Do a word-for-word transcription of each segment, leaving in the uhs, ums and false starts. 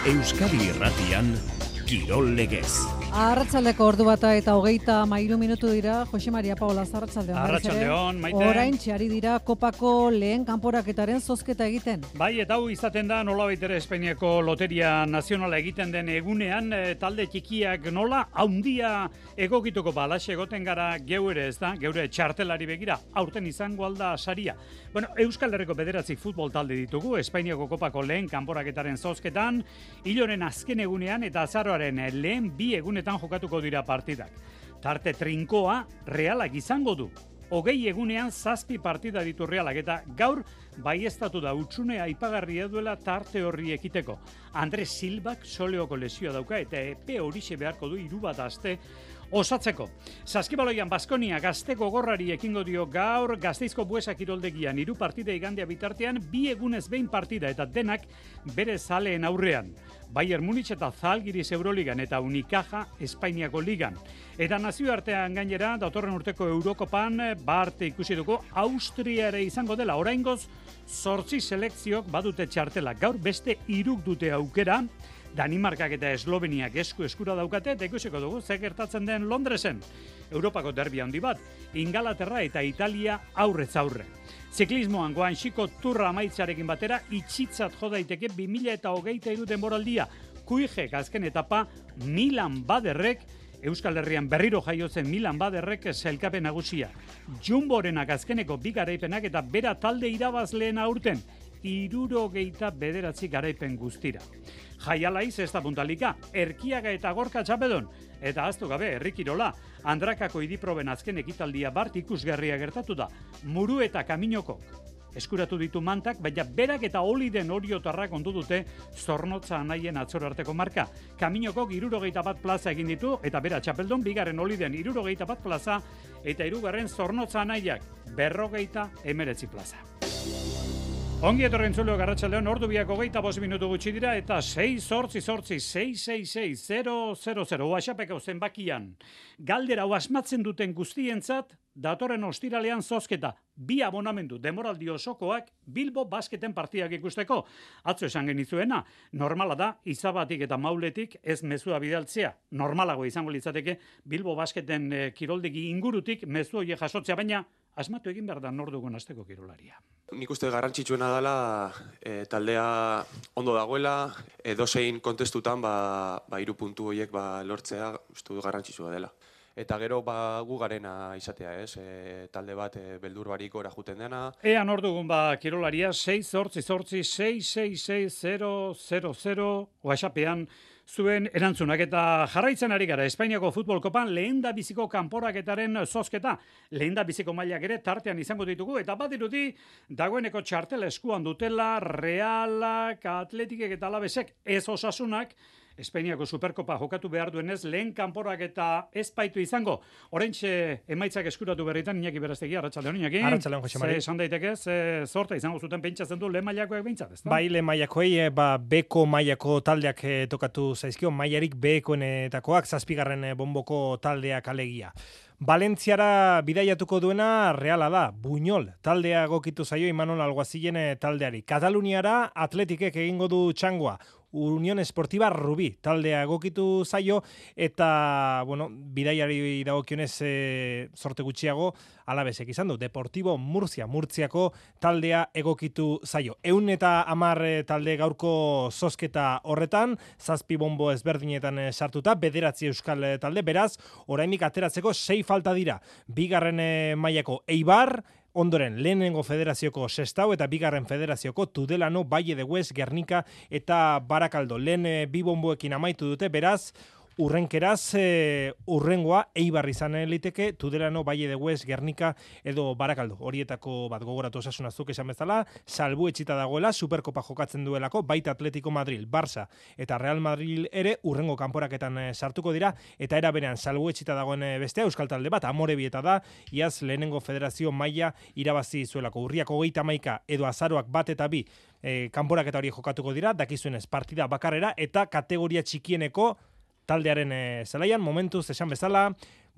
Euskadi Irratian, Kirol Legez. Arratsaldeko ordu bata eta hogeita hamairu minutu dira. Jose Maria Paola, arratsaldeon. Arratsaldeon, Maite. Oraintxe ari dira Kopako lehen kanporaketaren zozketa egiten. Bai, eta hau izaten da nolabait ere Espainiako Loteria Nazionala egiten den egunean, e, talde txikiak nola handia egokituko balaxe egoten gara geure, ez da? Geure txartelari begira, aurten izango alda saria. Bueno, Euskal Herriko bederatzi futbol talde ditugu Espainiako Kopako lehen kanporaketaren zozketan, hiloren azken egunean eta azaroaren lehen bi egunetan jokatuko dira partidak. Tarte trinkoa Realak izango du. Hogei egunean zazpi partida ditu Realak eta gaur baieztatu da utxune aipagarria duela tarte horri ekiteko. Andres Silbak soleoko lesioa dauka eta epe horixe beharko du hiru bat aste osatzeko. Saskibaloian Baskonia gazte gogorrari ekingo dio gaur Gasteizko Buesa kiroldegian hiru partida igandea bitartean bi egunez behin partida eta denak bere zaleen aurrean. Bayern Munich eta Zalgiris Euroligan eta Unicaja Espainiako Ligan. Eta nazioartean gainera, datorren urteko Eurokopan barte ikusi dugu Austria ere izango dela. Oraingoz, zortzi selekziok badute txartela. Gaur beste hiruk dute aukera. Danimarkak eta Esloveniak esku eskura daukate, eta ikusiko dugu ze gertatzen den Londresen. Europako derbi handi bat, Ingalaterra eta Italia aurrez aurre. Ziklismoan Guanxiko turra amaitzarekin batera, itxitzat jo daiteke bi mila hogeita hiru denboraldia. Kuijek azken etapa Milan Baderrek, Euskal Herrian berriro jaiotzen Milan Baderrek sailkapen nagusia. Jumborenak azkeneko bi garaipenak eta bera talde irabazleen aurten. Hirurogeita bederatzi garaipen guztira. Jaialaiz ez da puntalika, Erkiaga eta Gorka txapedon. Eta aztu gabe, herrikirola, Andrakako idiproben azken ekitaldia bart ikusgarria gertatu da. Muru eta Kaminoko eskuratu ditu mantak, baina berak eta Oliden oriotarrak ondu dute Zornotza anaien atzor arteko marka. Kaminoko hirurogeita bat plaza egin ditu, eta bera txapeldon, bigarren Oliden hirurogeita bat plaza, eta hirugarren Zornotza anaiak berrogeita emeretzi plaza. Ongi etorren zuleo garratxaldeon, ordu biak hogeita bost minutu gutxi dira, eta sei sortzi sortzi, sei sei sei, zero zero zero, oaxapeko zenbakian. Galdera asmatzen duten guztientzat, datorren ostiralean zozketa, bi abonamendu demoraldi osokoak Bilbo basketen partidak ikusteko. Atzo esan genizuena, normala da, izabatik eta mauletik ez mezua bidaltzea. Normalago izango litzateke Bilbo basketen e, kiroldegi ingurutik mezu horiek jasotzea, baina asmatu egin behar da nordugun asteko kirolaria. Nik uste garrantzitsuena dela e, taldea ondo dagoela, edozein kontestutan ba, ba, hiru puntu horiek ba, lortzea uste du garrantzitsua dela. Eta gero ba, gu garena izatea, ez? E, talde bat e, beldur barik ora juten dena. Ea nordugun ba kirolaria, sei zortzi zortzi, sei sei sei, zero zero zero, oaxapean zuen erantzunak eta jarraitzen ari gara Espainiako Futbol Kopan lehen da biziko kanporaketaren zozketa. Lehen da biziko mailak ere tartean izango ditugu eta badirudi dagoeneko txartela eskuan dutela Realak, Atletikek eta Alavesek ez Osasunak Espainiako Superkopa jokatu behar duenez lehen kanporaketa ez baitu izango. Oraintxe emaitzak eskuratu berritan Iñaki Berastegi, arratsaldeon Iñaki. Arratsaldeon Jose Mari. Ze esan daiteke, ze zorta izango zuten pentsatzen du lehen mailakoak behintzat, ezta? Bai, lehen mailakoei, ba, beko mailako taldeak eh, tokatu zaizkio, mailarik bekoenetakoak, zazpigarren eh, bomboko taldeak alegia. Valentziara bidaiatuko duena Reala da, Buñol, taldea egokitu zaio Imanol Alguazilen taldeari. Kataluniara Atletikek egingo du txangoa, Unión Esportiva Rubí taldea egokitu zaio eta bueno, bidaiari dagokionez e, sorte gutxiago Alavesek izan du. Deportivo Murcia, Murtziako taldea egokitu zaio. Ehun eta hamar talde gaurko zozketa horretan, zazpi bombo ezberdinetan sartuta, bederatzi euskal talde, beraz, orainik ateratzeko sei falta dira. Bigarren mailako Eibar, ondoren lehenengo federazioko Sestao eta bigarren federazioko Tudelano, Valle de Hues, Gernika eta Barakaldo. Lehen e, bi bomboekin amaitu dute, beraz, urrenkeraz e, urrengoa Eibar izan liteke, Tudelano, Valle de Hues, Gernika edo Barakaldo. Horietako bat gogoratu osasunazuk esan bezala, salbuetxita dagoela, Superkopa jokatzen duelako, baita Atletico Madrid, Barça eta Real Madrid ere urrengo kanporaketan e, sartuko dira, eta era berean salbuetxita dagoen e, bestea, euskal talde bat, Amorebieta da, iaz lehenengo federazio maila irabazi zuelako. Urriak hogeita hamaika edo azaroak bat eta bi e, kanporaketa hori jokatuko dira, dakizuenez partida bakarrera eta kategoria txikieneko taldearen e, zelaian, momentuz esan bezala,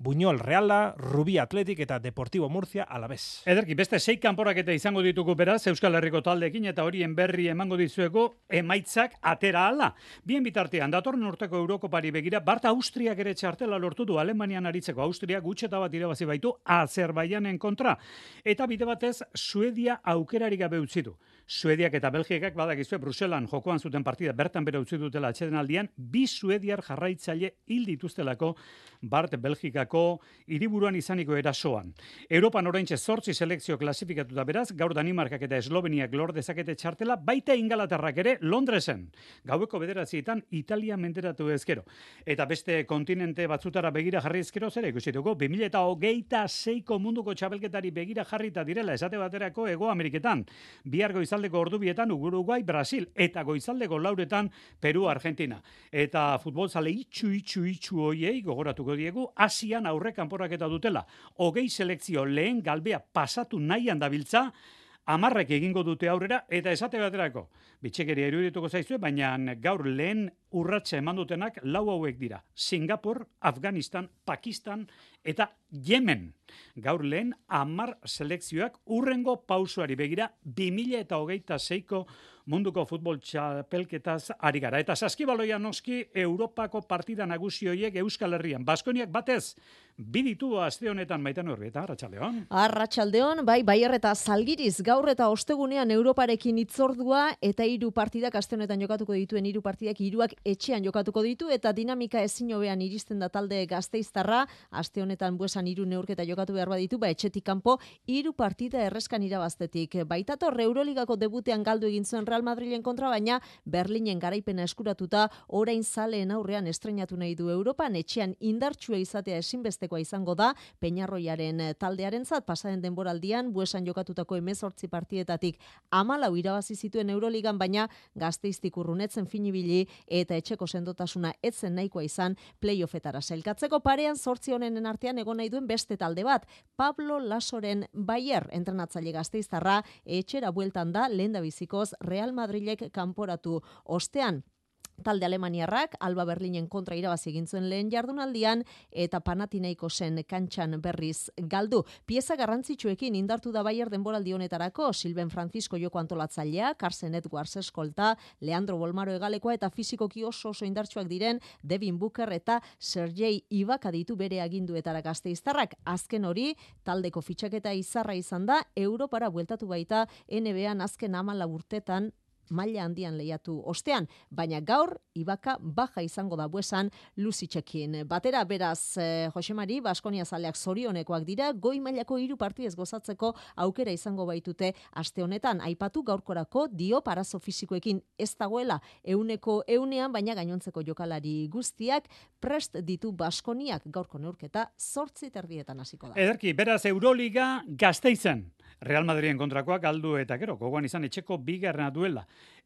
Buñol Reala, Rubi Athletic eta Deportivo Murcia Alavés. Ederki, beste sei kanporaketa izango ditugu beraz Euskal Herriko taldeekin eta horien berri emango dizuego emaitzak atera ala. Bien bitartean, datorren urteko Eurokopari begira, Bart Austriak ere txartela lortu du Alemanian aritzeko. Austria gutxeta bat irabazi baitu Azerbaijanen kontra. Eta bide batez, Suedia aukerarik gabe utzi du. Suediak eta Belgikak badakizue Bruselan jokoan zuten partida bertan bere utzi dutela atsedenaldian, bi suediar jarraitzaile hil dituztelako Bart Belgikako hiriburuan izaniko erasoan. Europan oraintxe zortzi selekzio klasifikatuta beraz, gaur Danimarkak eta Esloveniak lor dezakete txartela, baita Ingalaterrak ere Londresen. Gaueko bederatzietan Italia menderatu ezkero. Eta beste kontinente batzutara begira jarri ezkero zer ikusituko, bi mila hogeita seiko munduko txapelketari begira jarrita direla esate baterako Hego Ameriketan. Bihar goizaldeko ordubietan Uruguai, Brasil, eta goizaldeko lauretan Peru, Argentina. Eta futbolzale itxu, itxu, itxu hoiei gogoratuko diegu, Asian aurre kanporaketa dutela. Hogei selekzio lehen galbea pasatu nahian dabiltza, hamarrek egingo dute aurrera, eta esate baterako. Bitxekeria irudituko zaizue, baina gaur lehen urratxe eman dutenak lau hauek dira. Singapur, Afganistan, Pakistan eta Yemen. Gaur lehen hamar selekzioak urrengo pausuari begira bi mila hogeita seiko munduko futbol txapelketaz ari gara. Eta saskibaloia noski Europako partida nagusi horiek Euskal Herrian. Baskoniak batez, bi ditu aste honetan Maitan Urbieta, Arratsaldeon. Arratsaldeon, bai, Baier eta Zalgiriz gaur eta ostegunean Europarekin hitzordua eta hiru partidak aste honetan jokatuko dituen hiru partidak hiruak etxean jokatuko ditu eta dinamika ezin hobean iristen da talde Gasteiztarra. Aste honetan Buesan hiru neurketa jokatu behar baditu, ba etxetik kanpo hiru partida erreskan irabaztetik. Baitator Euroligako debutean galdu egin zuen Real Madrilen kontra, baina Berlinen garaipena eskuratuta orain zaleen aurrean estreinatu nahi du Europan, etxean indartsua izatea ezinbestekoa izango da Peñarroiaren taldearentzat. Pasaden denboraldian Buesan jokatutako hemezortzi partidetatik hamalau irabazi zituen Euroligan, baina Gasteiztik urrunetzen finibili eta etxeko sendotasuna etzen nahikoa izan playoffetara sailkatzeko. Parean zortzi honenen artean egon nahi duen beste talde bat, Pablo Lasoren Bayer entrenatzaile Gasteiztarra etxera bueltan da lehendabizikoz Real Madrilek kanporatu ostean. Talde alemaniarrak Alba Berlinen kontra irabazi egin zuen lehen jardunaldian eta Panathinaikosen kantxan berriz galdu. Pieza garrantzitsuekin indartu da Bayer denboraldi honetarako, Silben Francisco joko antolatzailea, Carson Edwards eskolta, Leandro Bolmaro hegalekoa eta fisikoki oso oso indartsuak diren Devin Booker eta Sergei Ibaka ditu bere aginduetara Gasteiztarrak. Azken hori, taldeko fitxaketa izarra izan da, Europara bueltatu baita N B An azken hamalau urtetan maila handian lehiatu ostean, baina gaur Ibaka baja izango da Buesan Lusitzekin. Batera beraz, eh, Josemari, Baskonia zaleak zorionekoak dira, goi mailako hiru partidez gozatzeko aukera izango baitute aste honetan. Aipatu gaurkorako dio parazo fisikoekin ez dagoela euneko eunean, baina gainontzeko jokalari guztiak prest ditu Baskoniak. Gaurko neurketa zortzi terdietan hasiko da. Ederki, beraz Euroliga Gasteizen. Real Madriden kontrakoak galdu eta gero, gogoan izan etxeko bigarrena duela.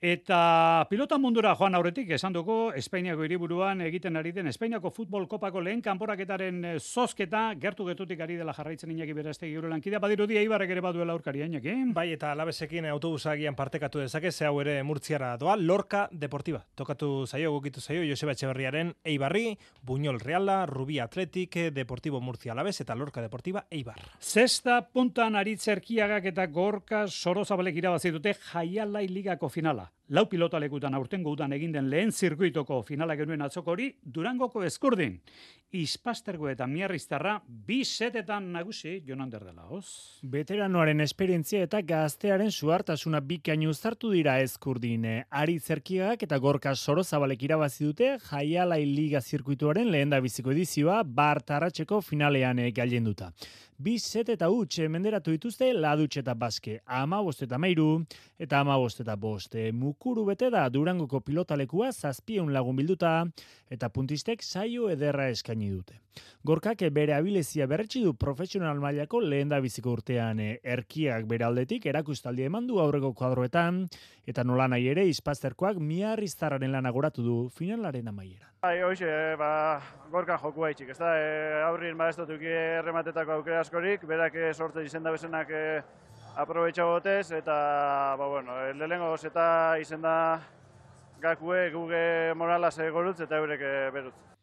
Eta pilota mundura joan aurretik, esan dugu, Espainiako hiriburuan egiten ari den Espainiako futbol kopako lehen kanporaketaren zozketa, gertu getutik ari dela jarraitzen Iñaki Berastegi gure lankidea, badirudia Ibarrek ere baduela aurkaria, Iñaki. Bai, eta Alabesekin autobusagian partekatu dezake, ze hau ere Murtziara doa, Lorca Deportiva. Tokatu zaio, gokitu zaio, Joseba Etxeberriaren Eibarri, Buñol Reala, Rubi Athletic, Deportivo Murcia Alabes eta Lorca Deportiva Eibar. Zesta puntan Aritzerkiagak eta Gorka Sorozabalek irabazi dute Jaialai Ligako finala. Lau pilota lekutan aurtengo udan egin den lehen zirkuitoko finala genuen atzoko hori, Durangoko Eskurdin. Ispastergo eta Miarriztarra bi setetan nagusi Jonan Derdela, hoz? Veteranoaren esperientzia eta gaztearen suhartasuna bikain uztartu dira Eskurdin. Aritzerkiagak eta Gorka Sorozabalek irabazi dute Jaialai Liga zirkuituaren lehendabiziko edizioa Bart Arratseko finalean gailenduta. Bi set eta huts menderatu dituzte Ladutx eta Baske, hamabost eta hamairu eta hamabost eta bost. Mukuru bete da Durangoko pilotalekua zazpieun lagun bilduta eta puntistek saio ederra eskaini dute. Gorkak bere abilezia berretsi du profesional mailako lehendabiziko urtean. Erkiak bere aldetik erakustaldi eman du aurreko kuadroetan eta nolanahi ere Ispazterkoak Miarriztarraren lana goratu du finalaren amaieran. Bai, hoxe, ba, Gorka joku haitxik, ez da, e, aurrin ba ez dutuk errematetako aukera askorik, berak sorte izenda bezenak e, aprobetxa botez, eta, ba, bueno, lehengo eta izenda gakue, guge moralaz gorutz eta eurek berutz.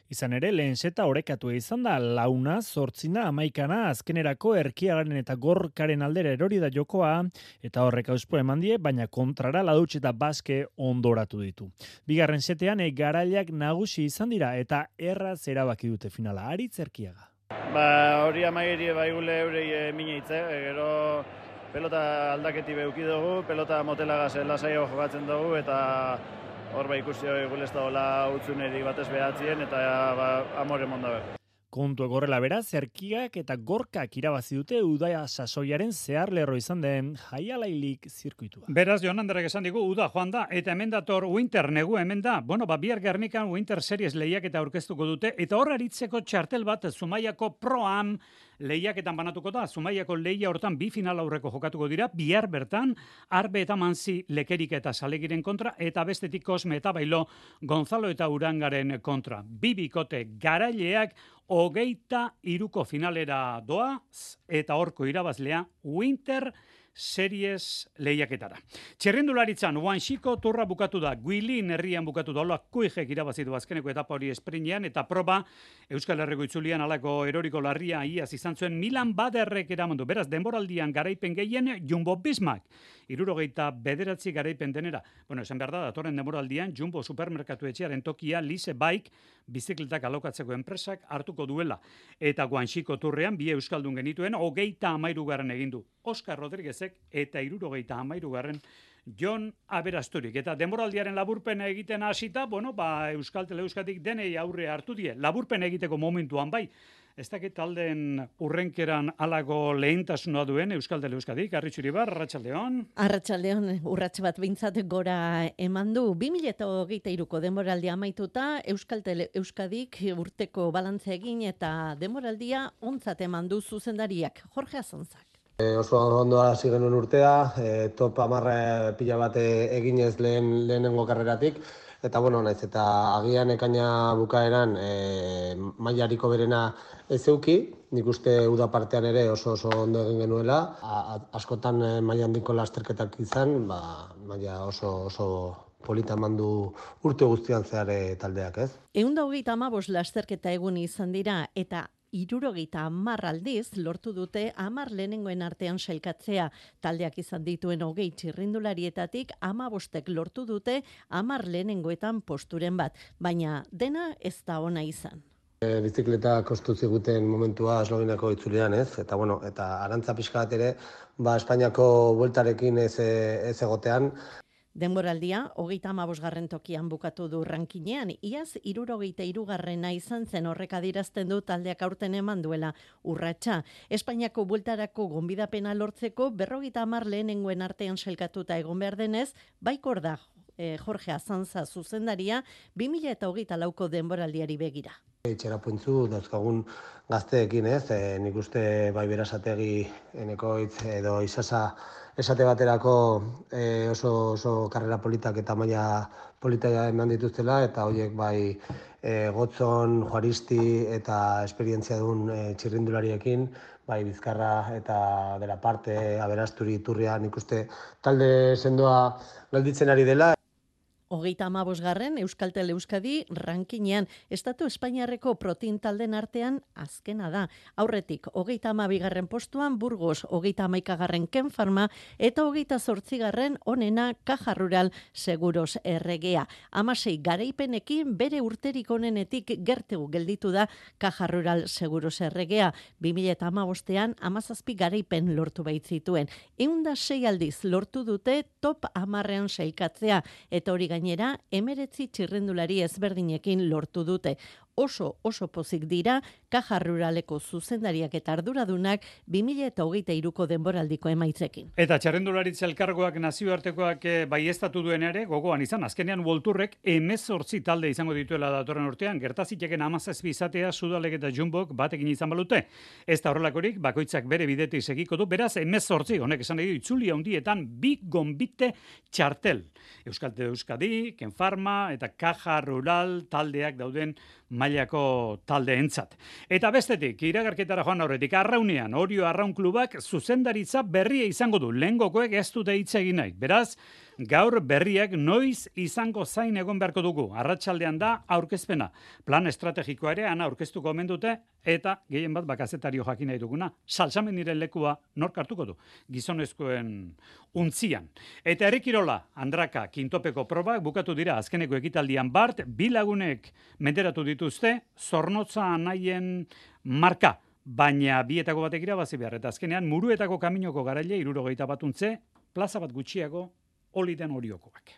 Izan ere, lehen seta orekatu izan da, launa, zortzina, amaikana, azkenerako erkiagaren eta gorkaren aldera erori da jokoa, eta horrek auspo eman die, baina kontrara ladutx eta baske ondoratu ditu. Bigarren setean, e, garailak nagusi izan dira, eta erraz erabaki dute finala. Aritz Erkiaga. Ba, hori amaieri bai gule eurei e, mineitze, e, gero pelota aldaketi beuki dugu, pelota motelagaz lasaio jokatzen dugu, eta hor ba ikusi gule ez dagoela utzuneri batez behatzien, eta ba, amore mondabe. Kontu egorrela beraz, Erkiak eta Gorkak irabazi dute Udaia sasoiaren zehar lerro izan den Jaialailik zirkuitua. Beraz, Jon Anderrek esan digu, Uda joan da, eta hemen dator Winter negu hemen da. Bueno, ba, bihar Gernikan Winter Series lehiaketa aurkeztuko dute, eta hor aritzeko txartel bat Zumaiako Pro-Am lehiaketan banatuko da. Zumaiako lehia hortan bi final aurreko jokatuko dira, bihar bertan, Arbe eta Manzi Lekerik eta Salegiren kontra, eta bestetik Kosme eta Bailo Gonzalo eta Urangaren kontra. Bi bikote garaileak hogeita iruko finalera doa, eta horko irabazlea Winter Series lehiaketara. Txerrendularitzan, Wanxiko turra bukatu da, Guilin herrian bukatu da, hola Kuijek irabazitu azkeneko etapa hori esprinean, eta proba Euskal Herriko itzulian alako eroriko larria iaz izan zuen Milan Baderrek eramandu. Beraz, denboraldian garaipen gehien Jumbo Bismarck, irurogeita bederatzi garaipen denera. Bueno, esan behar da, datorren denboraldian Jumbo supermerkatu etxearen tokia Lise Bike bizikletak alokatzeko enpresak hartuko duela. Eta Wanxiko turrean, bi euskaldun genituen, hogeita amairugarren egindu. Oskar Rodriguezek eta irurogeita amairugarren Jon Aberasturik. Eta denboraldiaren laburpena egiten hasita, bueno, ba, Euskal Teleuskatik denei aurre hartu die. Laburpen egiteko momentuan bai. Ez dakit taldeen urrenkeran alago lehentasuna duen Euskal Teleuskatik. Arritxuri bar, Arratsaldeon. Arratsaldeon, urrats bat behintzat gora eman du. bi mila hogeita hiruko denboraldia amaituta, Euskal Teleuskadik urteko balantza egin eta denboraldia ontzat eman du zuzendariak. Jorge Azanzak. E, oso ondo hasi genuen urtea, e, top hamarra pila bat eginez lehen, lehenengo karreratik, eta bueno, naiz eta agian ekaina bukaeran e, mailariko berena ez euki, nik uste uda partean ere oso oso ondo egin genuela, a, a, askotan e, maila handiko lasterketak izan, ba, maila oso oso polita mandu urte guztian zehar taldeak, ez? Ehun eta hogeita hamabost lasterketa egun izan dira, eta hirurogeita hamar aldiz lortu dute hamar lehenengoen artean sailkatzea. Taldeak izan dituen hogei txirrindularietatik hamabostek lortu dute hamar lehenengoetan posturen bat, baina dena ez da ona izan. E, bizikleta kostu ziguten momentua Eslovenako itzulean, ez? Eta bueno, eta arantza pixka bat ere, ba Espainiako bueltarekin ez, ez egotean. Denboraldia, hogeita hamabosgarren tokian bukatu du rankinean, iaz hirurogeita hirugarrena izan zen, horrek adierazten du taldeak aurten eman duela urratsa. Espainiako bueltarako gonbidapena lortzeko berrogeita hamar lehenengoen artean sailkatuta egon behar denez, baikor da eh, Jorge Azanza zuzendaria bi mila hogeita lauko denboraldiari begira. Itxera puntzu dauzkagun gazteekin, ez? E, nik uste bai Berasategi, Enekoitz edo Isasa esate baterako e, oso, oso karrera politak eta maila polita eman dituztela, eta horiek bai e, Gotzon, Juaristi eta esperientzia duen e, txirrindulariekin, bai Bizkarra eta Dela Parte, Aberasturi, Turria, nik uste talde sendoa galditzen ari dela. Hogeita hamabosgarren Euskal Teleuskadi rankinean, Estatu Espainiarreko protein talden artean azkena da. Aurretik, hogeita hamabigarren postuan Burgos, hogeita hamaikagarren Ken Pharma eta hogeita zortzigarren onena Caja Rural Seguros Erregea. Hamasei garaipenekin bere urterik onenetik gertu gelditu da Caja Rural Seguros Erregea. bi mila hamabostean hamazazpi garaipen lortu baitzituen. Ehun eta sei aldiz lortu dute top hamarrean sailkatzea, eta hori gainera, emeretzi txirrendulari ezberdinekin lortu dute. Oso, oso pozik dira, Caja Ruraleko zuzendariak eta arduradunak bi mila hogeita hiruko denboraldiko emaitzekin. Eta txarrendularitza elkargoak nazioartekoak baieztatu duen ere, gogoan izan, azkenean Volturrek hemezortzi talde izango dituela datorren urtean, gertaziteken hamazazpi izatea Sudalek eta Jumbok batekin izan balute. Ez da horrelakorik, bakoitzak bere bidetik segiko du, beraz hemezortzi, honek esan nahi du itzuli handietan bi gonbite txartel. Euskal Euskadi, Ken Pharma eta Caja Rural taldeak dauden mailako taldeentzat. Eta bestetik, iragarketara joan aurretik, Arraunean, Orio Arraun klubak zuzendaritza berria izango du. Lehengokoek ez dute hitz egin nahi. Beraz, Gaur berriak noiz izango zain egon beharko dugu. Arratsaldean da aurkezpena. Plan estrategikoa ere ana aurkeztuko omen dute eta gehien bat bakazetario jakin nahi duguna. Salsameniren lekua nork hartuko du? Gizonezkoen untzian. Eta herrikirola, Andraka, kintopeko probak bukatu dira azkeneko ekitaldian bart, bi lagunek menderatu dituzte, zornotza anaien marka. Baina bietako batek irabazi behar, eta azkenean muruetako kaminoko garaile hirurogeita batuntze, plaza bat gutxiago, oliden oriokoak.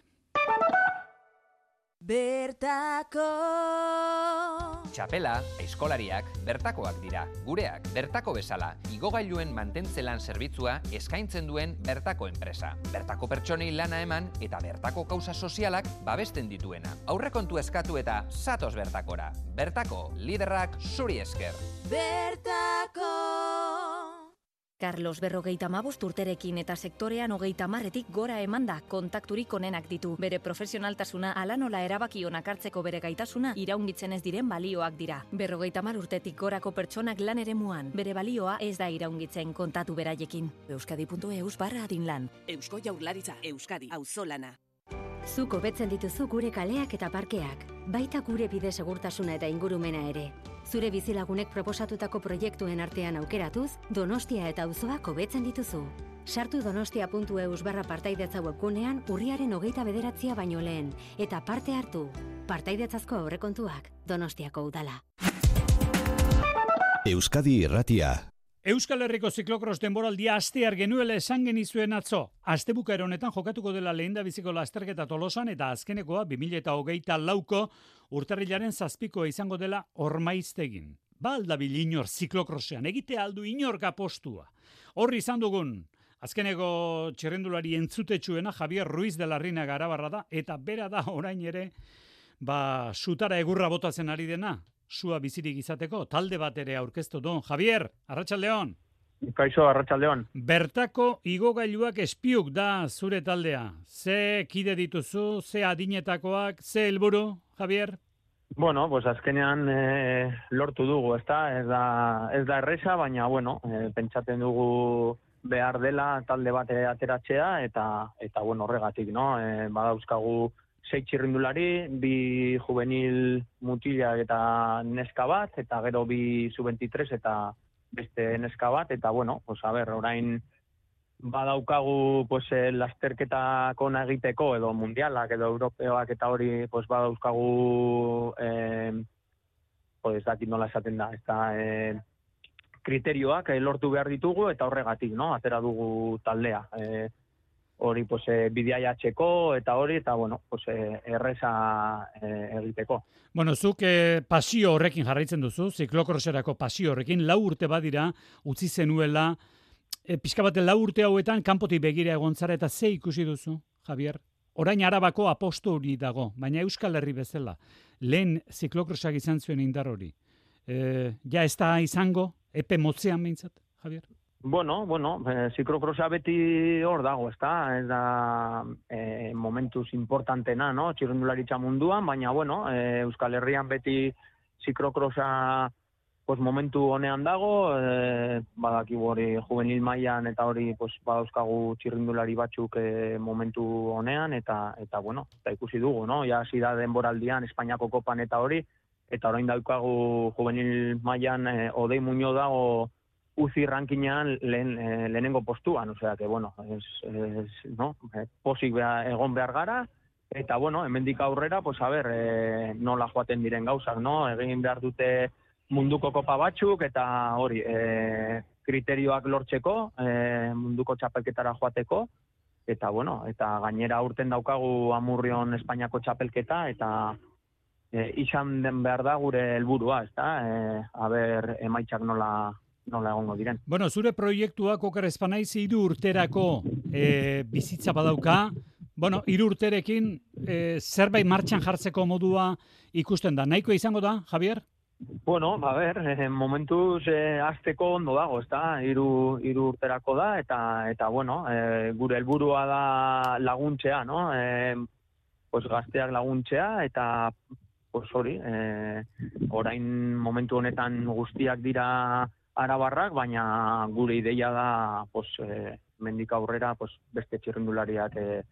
Bertako Txapela, eskolariak, bertakoak dira. Gureak, bertako bezala, igogailuen mantentzelan zerbitzua eskaintzen duen bertako enpresa. Bertako pertsonei lana eman eta bertako kausa sozialak babesten dituena. Aurrekontu eskatu eta zatoz bertakora. Bertako, liderrak zuri esker. Bertako Carlos berrogeita hamabost urterekin eta sektorean hogeita hamarretik gora emanda kontakturik onenak ditu. Bere profesionaltasuna hala nola erabaki onak hartzeko bere gaitasuna iraungitzen ez diren balioak dira. Berrogeita hamar urtetik gorako pertsonak lan eremuan. Bere balioa ez da iraungitzen kontatu beraiekin. euskadi puntu eus barra adinlan. Eusko Jaurlaritza, Euskadi, auzolana. Zuk hobetzen dituzu gure kaleak eta parkeak, baita gure bide segurtasuna eta ingurumena ere. Zure bizilagunek proposatutako proiektuen artean aukeratuz, Donostia eta auzoak hobetzen dituzu. Sartu donostia puntu eus barra partaidetza webgunean urriaren hogeita bederatzia baino lehen, eta parte hartu. Partaidetzazko aurrekontuak, Donostiako udala. Euskadi Irratia. Euskal Herriko ziklokros denboraldia astear genuela esan genizuen atzo. Astebukaera honetan jokatuko dela lehendabiziko lasterketa Tolosan eta azkenekoa bi mila hogeita lauko urtarrilaren zazpikoa izango dela Ormaiztegin. Ba aldabil inor ziklokrosean, egite aldu inork apostua. Horri izan dugun, azkeneko txerrendulari entzutetsuena Javier Ruiz de la Reina Garabarra da, eta bera da orain ere, ba, sutara egurra botatzen ari dena. Sua bizirik izateko, talde bat ere aurkeztu du. Javier, arratsaldeon. Kaixo, arratsaldeon. Bertako igogailuak espiuk da zure taldea. Ze kide dituzu, ze adinetakoak, ze helburu, Javier? Bueno, pues azkenean e, lortu dugu, ezta? Ez da, ez da erresa, baina, bueno, e, pentsatzen dugu behar dela talde bat ateratzea, eta, eta bueno, horregatik, no? E, badauzkagu sei txirrindulari, bi juvenil mutilak eta neska bat, eta gero bi sub veintitrés eta beste neska bat, eta bueno, pues a ber, orain badaukagu pues lasterketak ona egiteko edo mundialak edo europeoak eta hori pues badauzkagu eh pues dakit nola esaten da, eta eh kriterioak eh, lortu behar ditugu eta horregatik, no? Atera dugu taldea. Eh hori pues eh, bidaiatzeko eta hori eta bueno, pues eh, erresa eh, egiteko. Bueno, zuk eh, pasio horrekin jarraitzen duzu, ziklokroserako pasio horrekin lau urte badira utzi zenuela, e, pixka bat lau urte hauetan kanpotik begira egon zara eta ze ikusi duzu, Javier? Orain Arabako aposto hori dago, baina Euskal Herri bezala, lehen ziklokrosak izan zuen indar hori. E, ja ez da izango, epe motzean behintzat, Javier? Bueno, bueno, eh, ziklokrosa beti hor dago, ezta? Ez da eh, momentuz importantena, no? Txirrindularitza munduan, baina, bueno, eh, Euskal Herrian beti ziklokrosa pues, momentu honean dago, eh, badakigu hori juvenil mailan eta hori pues, badauzkagu txirrindulari batzuk eh, momentu honean, eta, eta bueno, eta ikusi dugu, no? Ja hasi da denboraldian Espainiako kopan eta hori, eta orain daukagu juvenil mailan eh, Odei Muñoz dago uzi rankinean lehen, eh, lehenengo postuan, osea, que bueno, es, es, no? Eh, posik beha, egon behar gara, eta bueno, hemendik aurrera, pues a ber, eh, nola joaten diren gauzak, no? Egin behar dute munduko kopa batzuk, eta hori, eh, kriterioak lortzeko, eh, munduko txapelketara joateko, eta bueno, eta gainera urten daukagu Amurrion Espainiako txapelketa, eta eh, izan den behar da gure helburua, ezta? Eh, a ber, emaitzak nola nola egongo diren. Bueno, zure proiektuak okar espanaiz hiru urterako e, bizitza badauka. Bueno, hiru urterekin e, zerbait martxan jartzeko modua ikusten da. Nahiko izango da, Javier? Bueno, a ber, eh, momentuz eh, azteko ondo dago, ezta? Hiru hiru urterako da, eta, eta bueno, eh, gure helburua da laguntzea, no? Eh, pues gazteak laguntzea, eta pues hori, eh, orain momentu honetan guztiak dira arabarrak, baina gure ideia da pues, eh, mendik aurrera pues, beste txirrindulariak eh,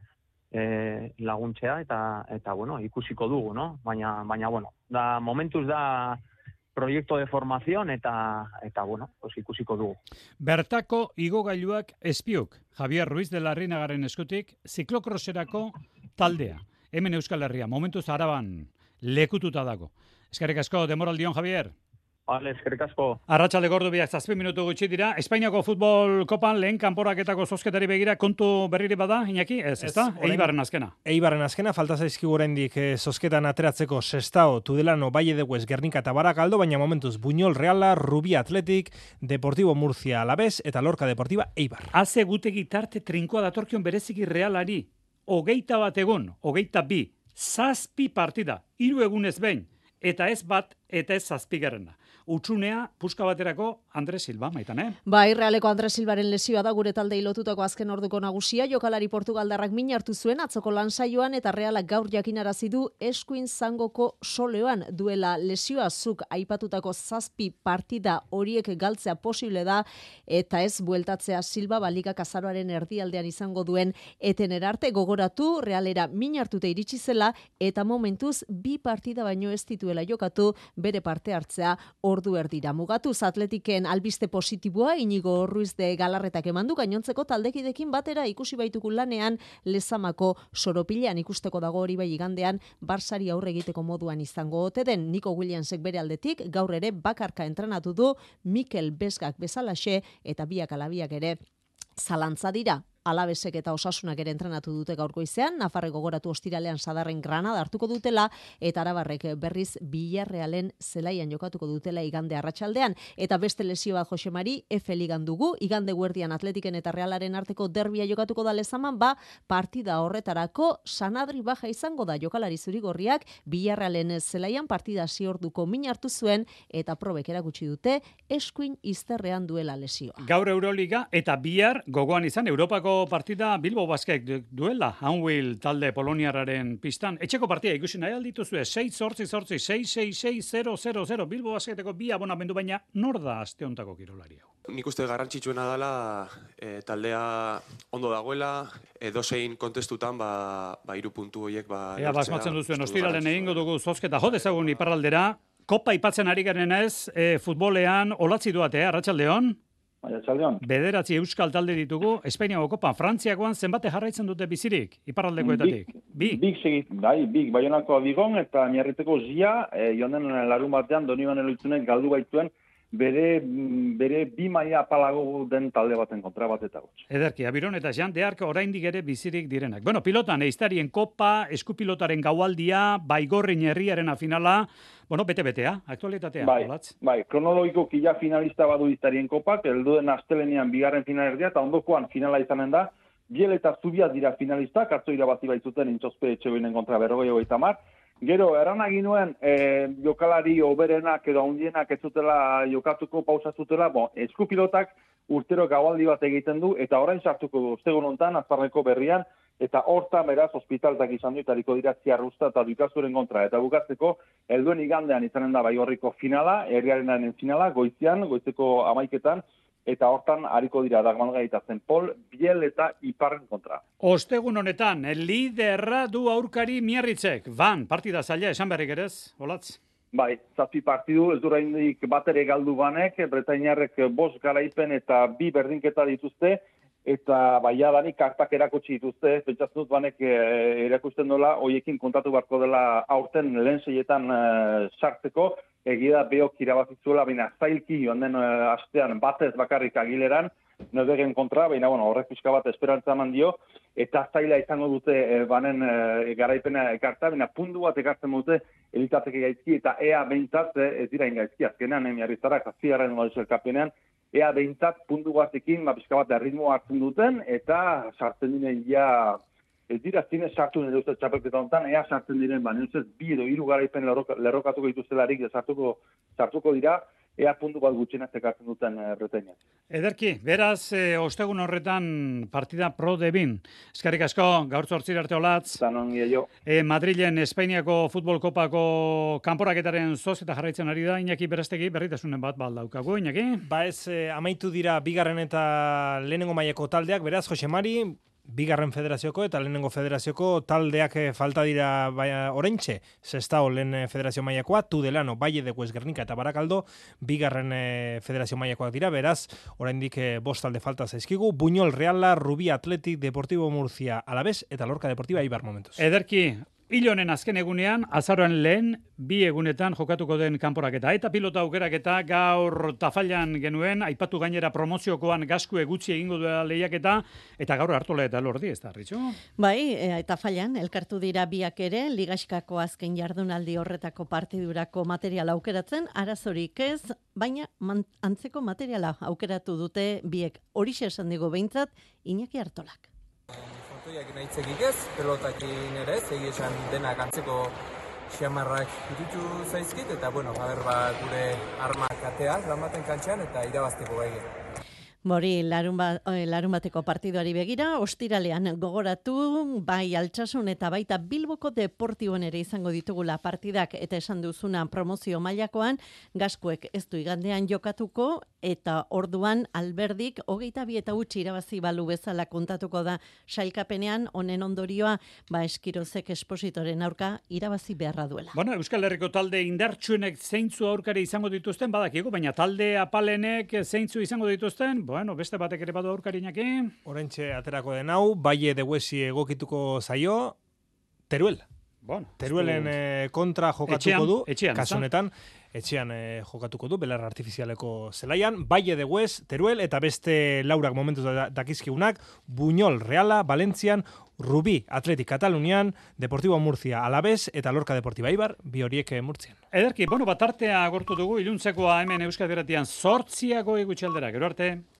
e, laguntzea eta eta bueno, ikusiko dugu, no? Baina baina bueno, da momentuz da proiektu de formación eta eta bueno, pues ikusiko dugu. Bertako igogailuak espiuk, Javier Ruiz de la Rinagaren eskutik, ziklokroserako taldea. Hemen Euskal Herria, momentuz Araban lekututa dago. Eskerrik asko, demoraldion, Javier. Vale, eskerrik asko. Arratsalde gordu biak zazpi minutu gutxi dira. Espainiako futbol kopan lehen kanporaketako zozketari begira kontu berriri bada, Iñaki? Ez, ezta? Eibarren azkena. Eibarren azkena, falta zaizkigu oraindik eh, zozketan ateratzeko Sestao, Tudelano, Valle de Hues, Gernika eta Barakaldo, baina momentuz Buñol Reala, Rubia Athletic, Deportivo Murcia Alavés eta Lorca Deportiva Eibar. Haze gutegi tarte trinkoa datorkion bereziki Realari. Hogeita bat egun, hogeita bi, zazpi partida, hiru egunez behin, eta ez bat, eta ez zazpigarrena. Utsunea, puska baterako Andre Silva, maitan, eh? Bai, Realeko Andre Silvaren lesioa da gure taldei lotutako azken orduko nagusia, jokalari Portugaldarrak min hartu zuen atzoko lansaioan eta Realak gaur jakinarazi du eskuin zangoko soleoan duela lesioa zuk aipatutako zazpi partida horiek galtzea posible da eta ez bueltatzea Silva balikak azaroaren erdialdean izango duen etener arte gogoratu Realera min hartute iritsi zela eta momentuz bi partida baino ez dituela jokatu bere parte hartzea ordu erdira mugatuz Atletiken albiste positiboa Inigo Ruiz de Galarretak emandu gainontzeko taldekidekin batera ikusi baituko lanean Lezamako soropilean ikusteko dago hori bai igandean Barsari aurre egiteko moduan izango ote den Nico Williamsek bere aldetik gaur ere bakarka entrenatu du Mikel Bezgak bezalaxe eta biak alabiak ere zalantza dira. Alavesek eta Osasunak ere entrenatu dute gaur goizean, Nafarrek gogoratu ostiralean Sadarren Granada hartuko dutela, eta Arabarrek berriz Villarrealen zelaian jokatuko dutela igande arratsaldean. Eta beste lesio bat Jose Mari, F ligan dugu, igande guerdian Atletiken eta Realaren arteko derbia jokatuko da Lezaman, ba, partida horretarako Sanadri baja izango da jokalari zurigorriak, Villarrealen zelaian partida ziorduko min hartu zuen, eta probek erakutsi dute, eskuin izterrean duela lesioa. Gaur Euroliga eta bihar gogoan izan Europako partida Bilbo Baskek duela, Hanwil talde poloniarraren pistan. Etxeko partida ikusi nahi aldituzue, sei zortzi zortzi, sei sei sei zero zero zero, Bilbo Basketeko bi abonamendu baina nor da aste hontako kirolari hau? Nik uste garrantzitsuena dela e, taldea ondo dagoela, edozein kontestutan ba, ba hiru puntu horiek ba, Ea, basmatzen duzuen, ostiralen egingo dugu zozketa, jo dezagun iparraldera, kopa ipatzen ari garen ez, e, futbolean olatzi duate, arratsaldeon? Bederatzi euskal talde ditugu, Espainiako kopa, Frantziakoan zenbate jarraitzen dute bizirik, iparraldekoetatik? Bi? Bik segit, bai, bik, Baionako Bigon eta Miarriteko Zia, e, joan larun batean, Donibane Loitzunek galdu baituen, bere, bere bi maila apalago den talde baten kontra bat eta gotz. Ederki, Abiron eta Jean de Arc oraindik ere bizirik direnak. Bueno, pilotan, eiztarien kopa, eskupilotaren gaualdia, Baigorrin herriaren finala, bueno, bete-betea, aktualitatea, bai, olatz? Bai, kronologiko kila finalista badu iztarien kopak, elduen astelenean bigarren finalerdia, eta ondokoan finala izanen da, Biel eta Zubia dira finalistak, atzo irabazi baitzuten Intxospe Etxegoinen kontra berrogei hogeita hamar. Gero, erran aginuen, e, jokalari oberenak edo handienak ez zutela jokatuko, pausa zutela, bon, eskupilotak urtero gaualdi bat egiten du, eta orain sartuko du, ostegun hontan, azparneko berrian, eta hortan beraz, ospitaltak izan du, etariko dira Ziarrusta eta Duikazuren kontra, eta bukatzeko, helduen igandean izanen da Baigorriko finala, herriarenaren finala, goizian, goizeko amaiketan, eta hortan hariko dira Dagmalga zen Pol, Biel eta Iparren kontra. Ostegun honetan, liderra du aurkari Miarritzek. Ban, partida zaila, esan berrik erez, olatz? Bai, zazpi partidu, ez duraindik bat ere galdu banek, Bretainarrek bost garaipen eta bi berdinketa dituzte, eta baiadanik kartak erakutsi dituzte, pentsatzen dut banek e, erakusten dola, hoiekin kontatu beharko dela aurten lehen seietan e, sartzeko, egia beok irabazizuela, baina zailki joan den e, astean batez bakarrik Agileran, Nodegen kontra, baina bueno, horrek pixka bat esperantza eman dio, eta zaila izango dute e, banen e, garaipena ekarta, baina puntu bat ekartzen dute elitateke gaizki, eta ea behintzat e, ez dira ingaizki azkenean, emiarriztarak, azpigarren modezelkapenean, ea behintzat puntu batekin, ba, pixka bat erritmoa hartzen duten, eta sartzen diren ja, ez dira zine sartu nire uste txapelketa honetan, ea sartzen diren, ba, nire bi edo hiru garaipen lerrokatuko dituztelarik, sartuko, sartuko dira, ea puntu bat gutxenaz ekartzen duten erretainak. Ederki, beraz, e, ostegun horretan partida pro debin. Eskerrik asko, gaur zortzir arte olatz. Zanon jo. E, Madrilen Espainiako futbol kopako kanporaketaren zoz eta jarraitzen ari da, Iñaki Berastegi berritasunen bat baldaukagu, Iñaki? Ba ez, e, amaitu dira bigarren eta lehenengo mailako taldeak, beraz, Jose Mari, bigarren federazioko eta lehenengo federazioko taldeak falta dira baina oraintxe, Sestao lehen federazio mailakoa, Tudelano, Valle de Hues, Gernika eta Barakaldo bigarren federazio mailakoak dira, beraz, oraindik bost talde falta zaizkigu, Buñol, Reala, Rubí, Athletic, Deportivo Murcia, Alavés eta Lorca Deportiva Eibar momentuz. Ederki, hil honen azken egunean, azaroan lehen, bi egunetan jokatuko den kanporaketa. Eta pilota aukeraketa gaur Tafallan genuen, aipatu gainera promoziokoan gasku egutzi egingo duela lehiaketa, eta gaur Artola eta Elordi, ez da, Ritxo? Bai, e, Tafallan, elkartu dira biak ere, ligaskako azken jardunaldi horretako partidurako materiala aukeratzen, arazorik ez, baina man, antzeko materiala aukeratu dute biek. Horixe esan digu behintzat, Iñaki Artolak. Fotoiak nahitzekik ez, pelotakin ere ez, egi esan denak antzeko xamarrak iritu zaizkit, eta bueno, haber bat gure armak atea, lamaten kantxan, eta irabazteko gai. Bori, larun, ba, larun bateko partiduari begira, ostiralean gogoratu, bai Altsasun eta baita Bilboko Deportiboen ere izango ditugula partidak, eta esan duzuna promozio mailakoan, gaskuek ez du igandean jokatuko, eta orduan alberdik hogeita bi eta utzi irabazi balu bezala kontatuko da sailkapenean, honen ondorioa, ba Eskirozek Espositoren aurka irabazi beharra duela. Bueno, Euskal Herriko talde indartsuenek zeintzu aurkari izango dituzten, badakigu, baina talde apalenek zeintzu izango dituzten, bueno, beste batek ere badu aurkarinak. Oraintxe aterako den hau, Valle de Huesi egokituko zaio, Teruel. Bueno, Teruelen eh, kontra jokatuko etxean, du, etxean, kasunetan, etxean eh, jokatuko du, belar artifizialeko zelaian, Valle de Hues, Teruel, eta beste laurak momentu da, dakizkiunak, Buñol, Reala, Valentzian, Rubí, Athletic, Katalunian, Deportivo Murcia, Alavés, eta Lorca Deportiva Eibar, bi horiek Murtzian. Ederki, bueno, batartea agortu dugu, iluntzekoa hemen Euskadi Irratian zortziako egutxaldera, gero arte.